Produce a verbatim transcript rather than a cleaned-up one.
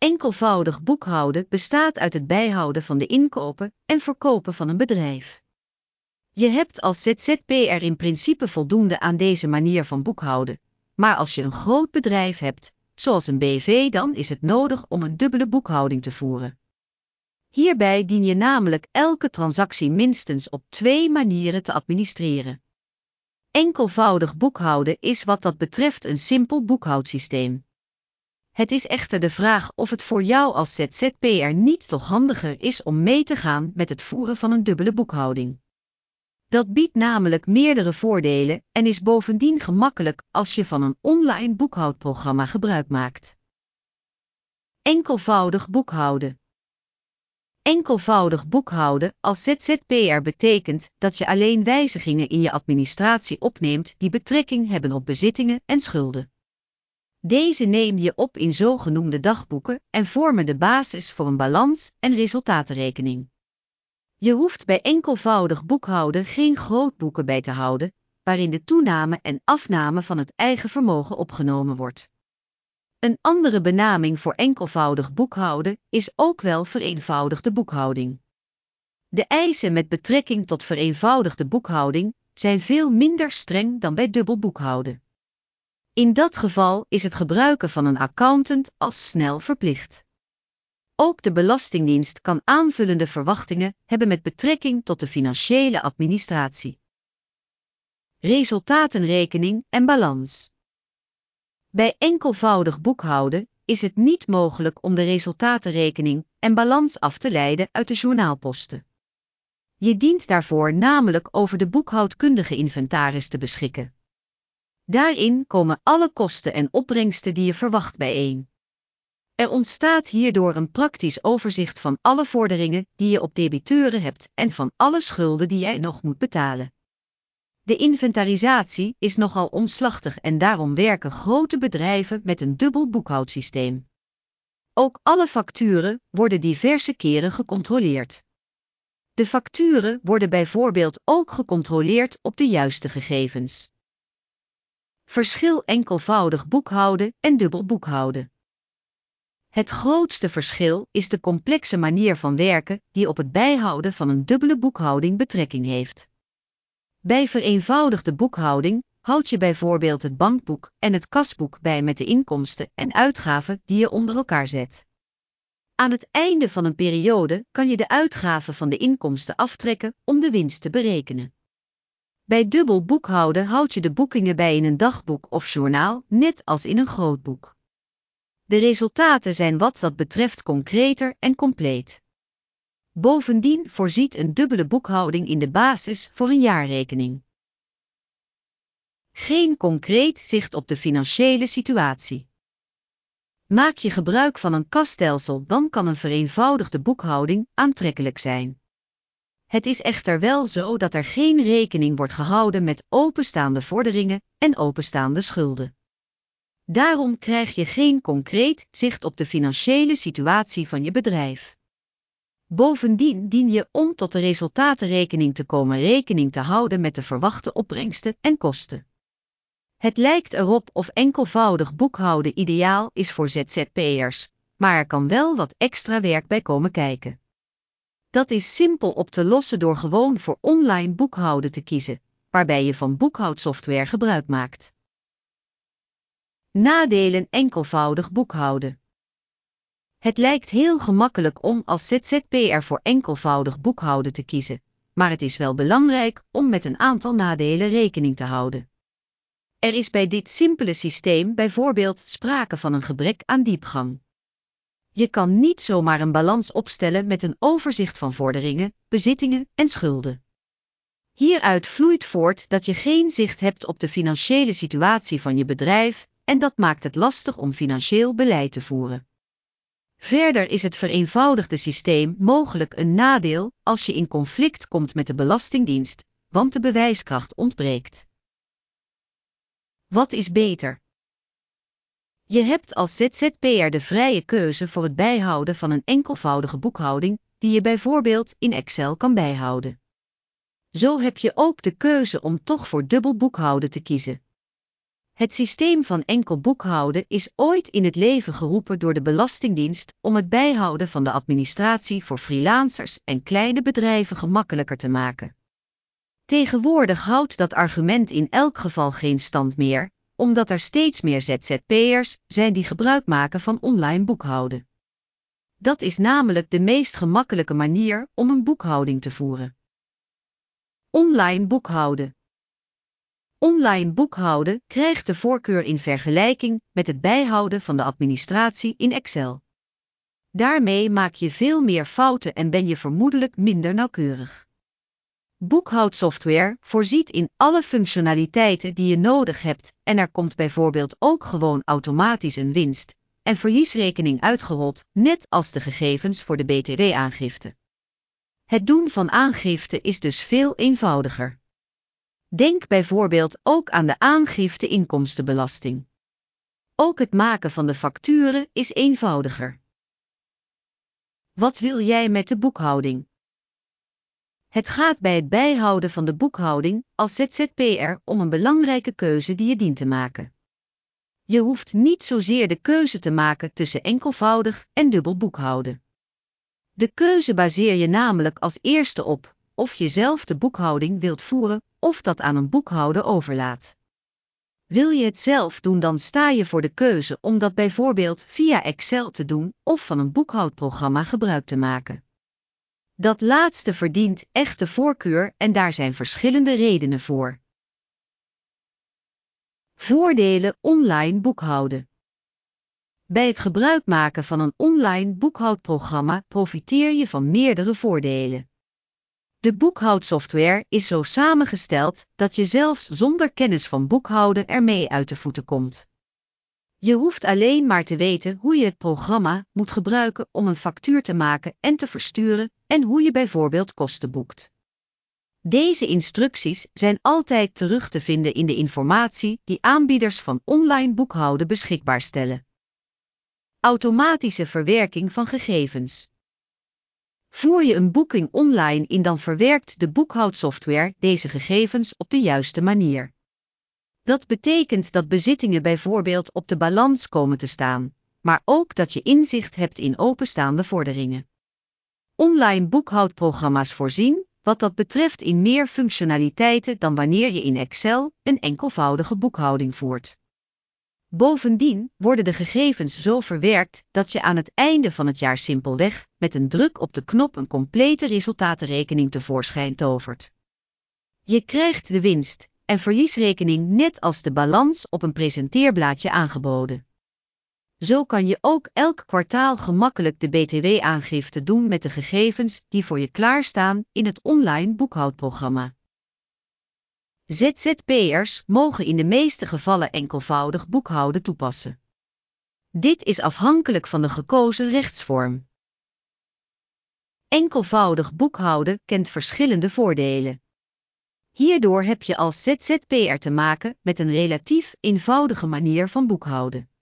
Enkelvoudig boekhouden bestaat uit het bijhouden van de inkopen en verkopen van een bedrijf. Je hebt als Z Z P R in principe voldoende aan deze manier van boekhouden, maar als je een groot bedrijf hebt, zoals een B V, dan is het nodig om een dubbele boekhouding te voeren. Hierbij dien je namelijk elke transactie minstens op twee manieren te administreren. Enkelvoudig boekhouden is wat dat betreft een simpel boekhoudsysteem. Het is echter de vraag of het voor jou als Z Z P R niet toch handiger is om mee te gaan met het voeren van een dubbele boekhouding. Dat biedt namelijk meerdere voordelen en is bovendien gemakkelijk als je van een online boekhoudprogramma gebruik maakt. Enkelvoudig boekhouden. Enkelvoudig boekhouden als Z Z P R betekent dat je alleen wijzigingen in je administratie opneemt die betrekking hebben op bezittingen en schulden. Deze neem je op in zogenoemde dagboeken en vormen de basis voor een balans- en resultatenrekening. Je hoeft bij enkelvoudig boekhouden geen grootboeken bij te houden, waarin de toename en afname van het eigen vermogen opgenomen wordt. Een andere benaming voor enkelvoudig boekhouden is ook wel vereenvoudigde boekhouding. De eisen met betrekking tot vereenvoudigde boekhouding zijn veel minder streng dan bij dubbel boekhouden. In dat geval is het gebruiken van een accountant als snel verplicht. Ook de Belastingdienst kan aanvullende verwachtingen hebben met betrekking tot de financiële administratie. Resultatenrekening en balans. Bij enkelvoudig boekhouden is het niet mogelijk om de resultatenrekening en balans af te leiden uit de journaalposten. Je dient daarvoor namelijk over de boekhoudkundige inventaris te beschikken. Daarin komen alle kosten en opbrengsten die je verwacht bijeen. Er ontstaat hierdoor een praktisch overzicht van alle vorderingen die je op debiteuren hebt en van alle schulden die jij nog moet betalen. De inventarisatie is nogal omslachtig en daarom werken grote bedrijven met een dubbel boekhoudsysteem. Ook alle facturen worden diverse keren gecontroleerd. De facturen worden bijvoorbeeld ook gecontroleerd op de juiste gegevens. Verschil enkelvoudig boekhouden en dubbel boekhouden. Het grootste verschil is de complexe manier van werken die op het bijhouden van een dubbele boekhouding betrekking heeft. Bij vereenvoudigde boekhouding houd je bijvoorbeeld het bankboek en het kasboek bij met de inkomsten en uitgaven die je onder elkaar zet. Aan het einde van een periode kan je de uitgaven van de inkomsten aftrekken om de winst te berekenen. Bij dubbel boekhouden houd je de boekingen bij in een dagboek of journaal, net als in een grootboek. De resultaten zijn wat dat betreft concreter en compleet. Bovendien voorziet een dubbele boekhouding in de basis voor een jaarrekening. Geen concreet zicht op de financiële situatie. Maak je gebruik van een kasstelsel, dan kan een vereenvoudigde boekhouding aantrekkelijk zijn. Het is echter wel zo dat er geen rekening wordt gehouden met openstaande vorderingen en openstaande schulden. Daarom krijg je geen concreet zicht op de financiële situatie van je bedrijf. Bovendien dien je om tot de resultatenrekening te komen rekening te houden met de verwachte opbrengsten en kosten. Het lijkt erop of enkelvoudig boekhouden ideaal is voor Z Z P R's, maar er kan wel wat extra werk bij komen kijken. Dat is simpel op te lossen door gewoon voor online boekhouden te kiezen, waarbij je van boekhoudsoftware gebruik maakt. Nadelen enkelvoudig boekhouden. Het lijkt heel gemakkelijk om als Z Z P R voor enkelvoudig boekhouden te kiezen, maar het is wel belangrijk om met een aantal nadelen rekening te houden. Er is bij dit simpele systeem bijvoorbeeld sprake van een gebrek aan diepgang. Je kan niet zomaar een balans opstellen met een overzicht van vorderingen, bezittingen en schulden. Hieruit vloeit voort dat je geen zicht hebt op de financiële situatie van je bedrijf en dat maakt het lastig om financieel beleid te voeren. Verder is het vereenvoudigde systeem mogelijk een nadeel als je in conflict komt met de Belastingdienst, want de bewijskracht ontbreekt. Wat is beter? Je hebt als Z Z P R de vrije keuze voor het bijhouden van een enkelvoudige boekhouding, die je bijvoorbeeld in Excel kan bijhouden. Zo heb je ook de keuze om toch voor dubbel boekhouden te kiezen. Het systeem van enkel boekhouden is ooit in het leven geroepen door de Belastingdienst om het bijhouden van de administratie voor freelancers en kleine bedrijven gemakkelijker te maken. Tegenwoordig houdt dat argument in elk geval geen stand meer, omdat er steeds meer Z Z P'ers zijn die gebruik maken van online boekhouden. Dat is namelijk de meest gemakkelijke manier om een boekhouding te voeren. Online boekhouden. Online boekhouden krijgt de voorkeur in vergelijking met het bijhouden van de administratie in Excel. Daarmee maak je veel meer fouten en ben je vermoedelijk minder nauwkeurig. Boekhoudsoftware voorziet in alle functionaliteiten die je nodig hebt en er komt bijvoorbeeld ook gewoon automatisch een winst- en verliesrekening uitgerold, net als de gegevens voor de B T W-aangifte. Het doen van aangifte is dus veel eenvoudiger. Denk bijvoorbeeld ook aan de aangifte inkomstenbelasting. Ook het maken van de facturen is eenvoudiger. Wat wil jij met de boekhouding? Het gaat bij het bijhouden van de boekhouding als Z Z P'er om een belangrijke keuze die je dient te maken. Je hoeft niet zozeer de keuze te maken tussen enkelvoudig en dubbel boekhouden. De keuze baseer je namelijk als eerste op of je zelf de boekhouding wilt voeren of dat aan een boekhouder overlaat. Wil je het zelf doen, dan sta je voor de keuze om dat bijvoorbeeld via Excel te doen of van een boekhoudprogramma gebruik te maken. Dat laatste verdient echt de voorkeur en daar zijn verschillende redenen voor. Voordelen online boekhouden. Bij het gebruik maken van een online boekhoudprogramma profiteer je van meerdere voordelen. De boekhoudsoftware is zo samengesteld dat je zelfs zonder kennis van boekhouden ermee uit de voeten komt. Je hoeft alleen maar te weten hoe je het programma moet gebruiken om een factuur te maken en te versturen en hoe je bijvoorbeeld kosten boekt. Deze instructies zijn altijd terug te vinden in de informatie die aanbieders van online boekhouden beschikbaar stellen. Automatische verwerking van gegevens. Voer je een boeking online in, dan verwerkt de boekhoudsoftware deze gegevens op de juiste manier. Dat betekent dat bezittingen bijvoorbeeld op de balans komen te staan, maar ook dat je inzicht hebt in openstaande vorderingen. Online boekhoudprogramma's voorzien, wat dat betreft, in meer functionaliteiten dan wanneer je in Excel een enkelvoudige boekhouding voert. Bovendien worden de gegevens zo verwerkt dat je aan het einde van het jaar simpelweg met een druk op de knop een complete resultatenrekening tevoorschijn tovert. Je krijgt de winst- en verliesrekening net als de balans op een presenteerblaadje aangeboden. Zo kan je ook elk kwartaal gemakkelijk de B T W-aangifte doen met de gegevens die voor je klaarstaan in het online boekhoudprogramma. Z Z P'ers mogen in de meeste gevallen enkelvoudig boekhouden toepassen. Dit is afhankelijk van de gekozen rechtsvorm. Enkelvoudig boekhouden kent verschillende voordelen. Hierdoor heb je als Z Z P'er te maken met een relatief eenvoudige manier van boekhouden.